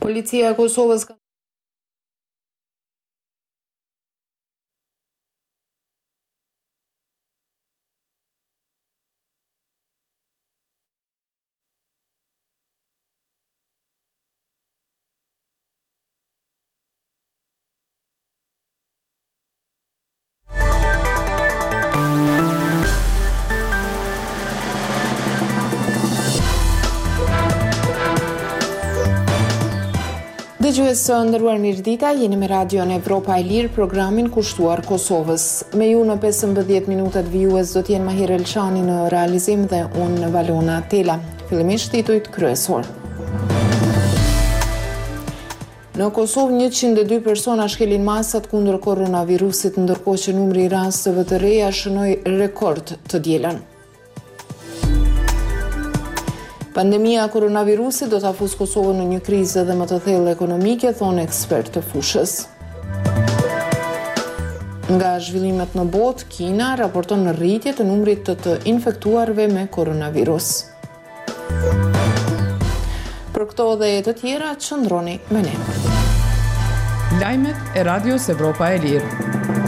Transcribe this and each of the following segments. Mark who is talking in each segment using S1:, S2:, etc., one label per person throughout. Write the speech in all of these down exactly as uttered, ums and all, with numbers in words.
S1: Policia e Kosovës ka Dëgjues së nderuar, mirëdita, jeni me radion Evropa e Lirë, programin kushtuar Kosovës. Me ju në pesëmbëdhjetë minutat vijues do t'jenë Mahir Elçani në realizim dhe unë Valona Tela. Fillimisht titujt kryesor. Në Kosovë njëqind e dy persona shkelin masat kundër koronavirusit, ndërkohë që numri i rasteve të reja shënoi rekord të dielën. Pandemia e koronavirusit do të afus Kosovën në një krizë dhe më të thellë ekonomike, thonë ekspert të fushës. Nga zhvillimet në botë, Kina raporton në rritje të numrit të të infektuarve me koronavirus. Për këto dhe të tjera, qëndroni me ne.
S2: Lajmet e Radios Evropa e Lirë.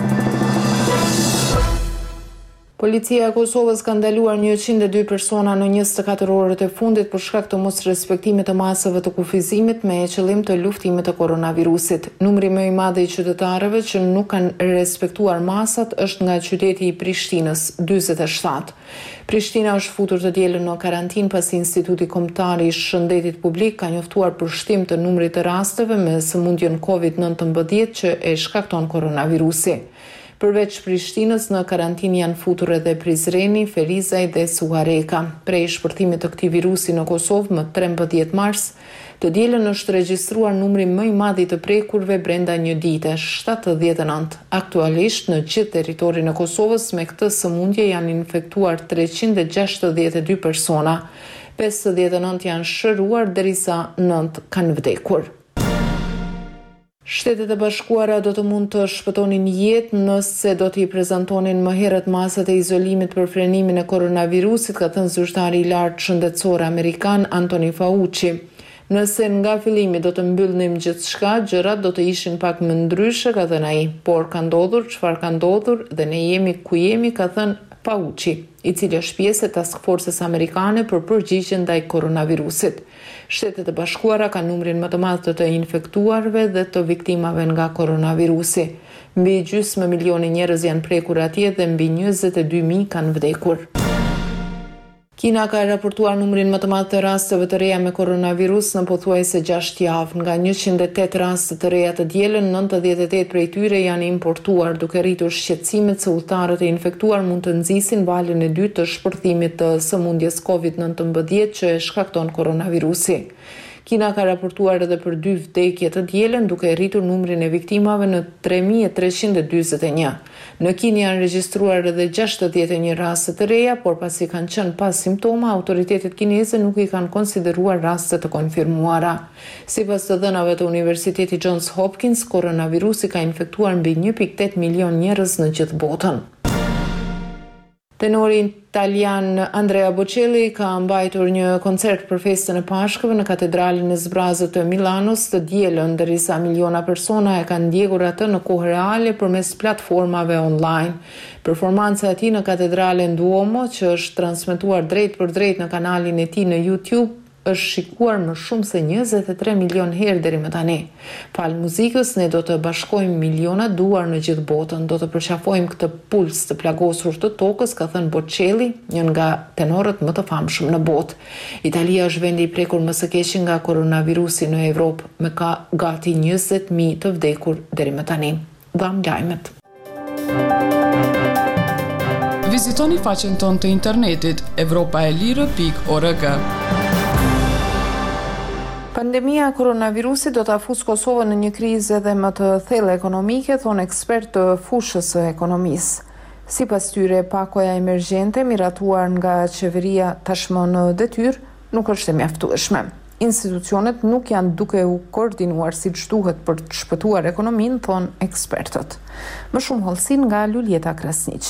S1: Policia e Kosovës ka ndaluar njëqind e dy persona në njëzet e katër orët e fundit për shkak të mos respektimit të masave të kufizimit me qëllim të luftimit të koronavirusit. Numri më i madh i qytetarëve që nuk kanë respektuar masat është nga qyteti i Prishtinës, dyzet e shtatë. Prishtina është futur të dielën në karantinë pasi Instituti Kombëtar i Shëndetit Publik ka njoftuar për shtim të numrit të rasteve me sëmundjen kovid nëntëmbëdhjetë që e shkakton koronavirusi. Përveç Prishtinës, në karantinë janë futur edhe Prizreni, Ferizaj dhe Suareka. Prej shpërthimit të këtij virusi në Kosovë më trembëdhjetë mars, të dielën është regjistruar numri më i madh i të prekurve brenda një dite, shtatëdhjetë e nëntë. Aktualisht në gjithë territorin e Kosovës me këtë sëmundje janë infektuar treqind e gjashtëdhjetë e dy persona. pesëdhjetë e nëntë janë shëruar derisa nëntë kanë vdekur. Shtetet e Bashkuara do të mund të shpëtonin jetë nëse do t'i prezantonin më herët masat e izolimit për frenimin e koronavirusit, ka thënë zyrtari i lartë shëndetësor amerikan Anthony Fauci. Nëse nga fillimi do të mbyllnim gjithçka, gjërat do të ishin pak më ndryshe, ka thënë ai. Por ka ndodhur çfarë ka ndodhur dhe ne jemi ku jemi, ka thënë Fauci, i cili është pjesë e task forces amerikane për përgjigjen ndaj koronavirusit. Shtetet e Bashkuara kanë numrin më të madh të të infektuarve dhe të viktimave nga koronavirusi. Mbi gjysmë milioni njerëz janë prekur atje dhe mbi njëzet e dy mijë kanë vdekur. Kina ka raportuar numrin më të madh të rasteve të reja me koronavirus në pothuajse gjashtë javë. Nga njëqind e tetë raste të reja të dielën, nëntëdhjetë e tetë prej tyre janë importuar, duke rritur shqetësimet se udhëtarët e infektuar mund të nxisin valën e dytë të shpërthimit të sëmundjes kovid nëntëmbëdhjetë që e shkakton koronavirusi. Kina ka raportuar edhe për dy vdekje të dielën, duke rritur numrin e viktimave në tre mijë e treqind e dyzet e një. Në Kinë janë regjistruar edhe gjashtëdhjetë e një raste të reja, por pasi kanë qenë pa simptoma, autoritetet kineze nuk i kanë konsideruar raste të konfirmuara. Sipas të dhënave të Universitetit Johns Hopkins, koronavirusi ka infektuar mbi një pikë tetë milion njerëz në gjithë botën. Tenori italian Andrea Bocelli ka mbajtur një koncert për festën e Pashkëve në katedralin e Zbrazët të Milanos të dielën, ndërsa miliona persona e kanë ndjekur atë në kohë reale përmes platformave online. Performanca e tij në katedralen Duomo, që është transmetuar drejt për drejt në kanalin e tij në YouTube, është shikuar më shumë se njëzet e tre milion herë deri më tani. Fal muzikës, ne do të bashkojmë miliona duar në gjithë botën, do të përqafojmë këtë puls të plagosur të tokës, ka thënë Bocelli, një nga tenorët më të famshëm në botë. Italia është vendi i prekur më së keqi nga koronavirusi në Evropë, me ka gati njëzet mijë të vdekur deri më tani. Dham lajmet.
S2: Vizitoni faqen tonë të internetit evropaelire pikë org.
S1: Pandemia e koronavirusit do të afus Kosovën në një krizë edhe më të thellë ekonomike, thonë ekspert të fushës së ekonomisë. Sipas tyre, pakoja emergjente miratuar nga qeveria tashmë në detyrë nuk është e mjaftueshme. Institucionet nuk janë duke u koordinuar siç duhet për të shpëtuar ekonominë, thonë ekspertët. Më shumë hollësin nga Luljeta Krasniqi.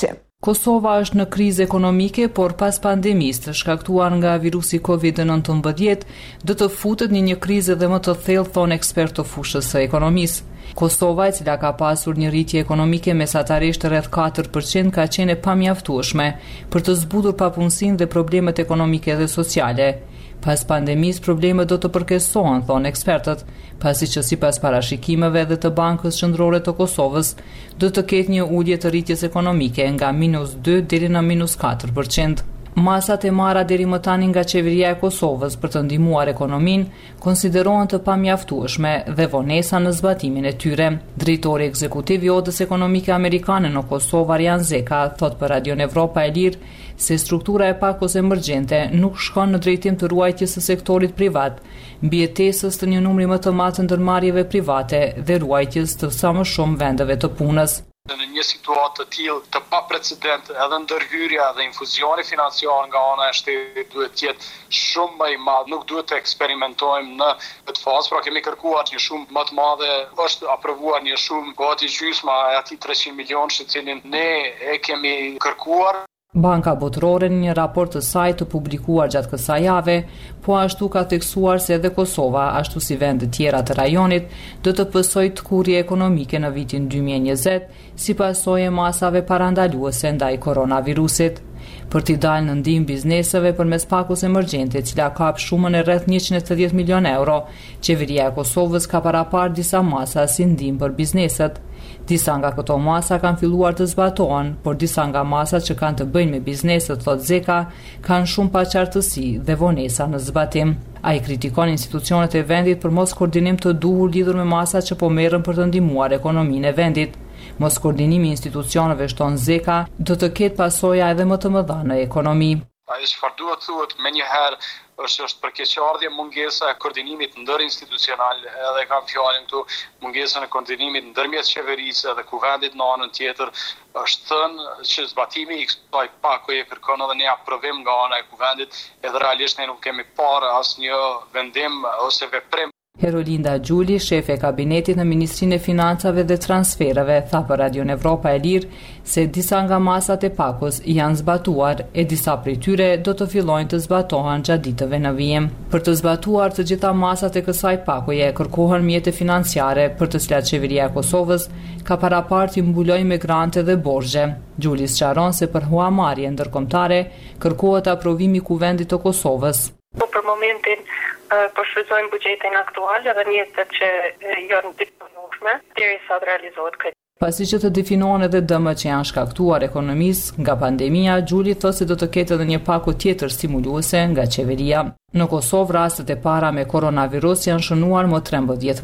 S3: Kosova është në krizë ekonomike, por pas pandemisë të shkaktuar nga virusi kovid nëntëmbëdhjetë, do të futet në një krizë edhe më të thellë, thonë ekspertë të fushës së ekonomisë. Kosova, e cila ka pasur një rritje ekonomike mesatarisht rreth katër përqind, ka qenë e pamjaftueshme për të zbutur papunësinë dhe problemet ekonomike dhe sociale. Pas pandemisë, problemet do të përkesohen, thonë ekspertët, pasi që sipas parashikimeve dhe të Bankës Qendrore të Kosovës, do të ketë një ulje të rritjes ekonomike nga minus dy deri në minus katër përqind. Masat e marra deri më tani nga qeveria e Kosovës për të ndihmuar ekonominë konsiderohen të pamjaftueshme dhe vonesa në zbatimin e tyre. Drejtori ekzekutiv i Odës Ekonomike Amerikane në Kosovë, Arjan Zeka, thot për Radion Evropa e Lirë se struktura e pakos emergjente nuk shkon në drejtim të ruajtjes së sektorit privat, mbijetesës të një numri më të madh të ndërmarrjeve private dhe ruajtjes të sa më shumë vendeve të punës.
S4: Në një situatë të tillë të paprecedent, edhe ndërhyrja dhe infuzioni financiar nga ana e shtetit duhet të jetë shumë më i madh. Nuk duhet të eksperimentojmë në këtë fazë, pra kemi kërkuar një shumë më të madhe, është aprovuar një shumë gati gjysma e atij treqind milionë që cilin ne e kemi kërkuar.
S3: Banka Botërore në një raport të saj të publikuar gjatë kësaj jave, po ashtu ka theksuar se edhe Kosova, ashtu si vende tjera të rajonit, do të pësojë tkurrje ekonomike në vitin dy mijë e njëzet si pasojë e masave parandaluese ndaj koronavirusit. Për t'i dalë në ndihmë bizneseve përmes pakos emergjente, e cila kap shumën e rreth njëqind e tetëdhjetë milionë euro, qeveria e Kosovës ka parapar disa masa si ndihmë për bizneset. Disa nga këto masa kanë filluar të zbatohen, por disa nga masat që kanë të bëjnë me bizneset, thot Zeka, kanë shumë paqartësi dhe vonesa në zbatim. Ai kritikon institucionet e vendit për mos koordinim të duhur lidhur me masat që po merren për të ndihmuar ekonominë e vendit. Mos koordinimi i institucioneve, shton Zeka, do të ketë pasoja edhe më të mëdha në ekonomi.
S4: Ai çfarë duhet thuhet menjëherë është është përkeqardhje, mungesa e koordinimit ndërinstitucional, edhe kam fjalën këtu, mungesën e koordinimit ndërmjet qeverisë dhe kuvendit në anën tjetër, është thënë që zbatimi i kësaj pakoje kërkon edhe një aprovim nga ana e kuvendit, edhe realisht ne nuk kemi parë asnjë vendim ose veprim.
S3: Herolinda Gjuli, shefe e kabinetit në Ministrinë e Financave dhe Transfereve, tha për Radion Evropa e Lirë se disa nga masat e pakos janë zbatuar e disa prej tyre do të fillojnë të zbatohen gjatë ditëve në vijim. Për të zbatuar të gjitha masat e kësaj pakoje, kërkohen mjete financiare për të cilat qeveria e Kosovës ka parapar t'i mbulojë me grante dhe borxhe. Gjuli sqaron se për huamarrje ndërkombëtare kërkohet aprovimi i kuvendit të Kosovës.
S5: Po për momentin po shfrytëzojmë buxhetin aktual dhe mjetet që janë disponueshme derisa të realizohet këtë.
S3: Pasi që të definohen edhe dëmët që janë shkaktuar ekonomisë nga pandemia, Gjuli thotë se do të ketë edhe një paku tjetër stimuluese nga qeveria. Në Kosovë rastet e para me koronavirus janë shënuar më trembëdhjetë